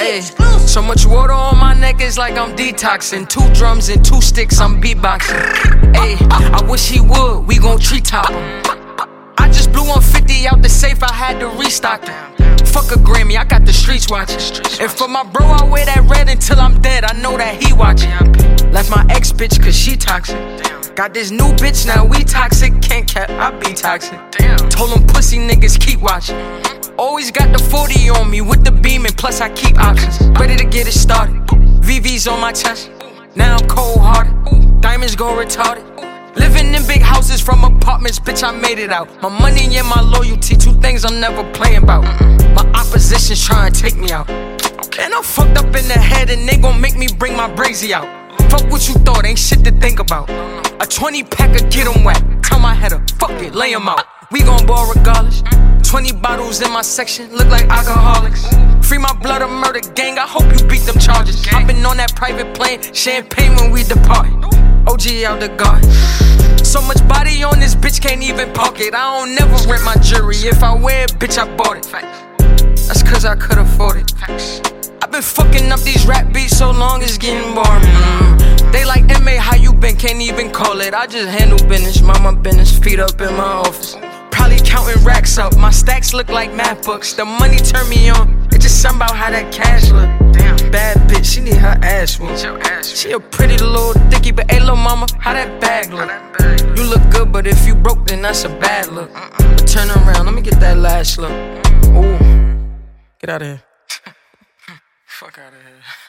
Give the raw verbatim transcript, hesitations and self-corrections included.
Ay, so much water on my neck, it's like I'm detoxing. Two drums and two sticks, I'm beatboxing. Ay, I wish he would, we gon' treetop him. I just blew one fifty out the safe, I had to restock it. Fuck a Grammy, I got the streets watching. And for my bro, I wear that red until I'm dead, I know that he watching. Left my ex bitch cause she toxic. Got this new bitch, now we toxic. Can't cap, I be toxic. Told them pussy niggas keep watching. Always got the forty on me with the beam and plus I keep options. Ready to get it started. V V's on my chest. Now I'm cold hearted. Diamonds go retarded. Living in big houses from apartments, bitch, I made it out. My money and my loyalty, two things I'm never playing about. My opposition's trying to take me out. And I'm fucked up in the head and they gon' make me bring my brazy out. Fuck what you thought, ain't shit to think about. A twenty pack of get 'em wet. Tell my header, fuck it, lay 'em out. We gon' ball regardless. twenty bottles in my section, look like alcoholics. Free my blood or murder gang, I hope you beat them charges. Hopping on that private plane, champagne when we depart. O G out the garden. So much body on this bitch, can't even park it. I don't never rent my jewelry. If I wear it, bitch, I bought it. That's cause I could afford it. I've been fucking up these rap beats so long, it's getting boring. Mm. They like M A, how you been? Can't even call it. I just handle business, mind my business, feet up in my office. Probably counting racks up, my stacks look like math books. The money turn me on, it's just something about how that cash look. Damn, bad bitch, she need her ass whooped. She a pretty little dickie, but hey, little mama, how that bag look? You look good, but if you broke, then that's a bad look. But turn around, let me get that last look. Ooh, get out of here. Fuck out of here.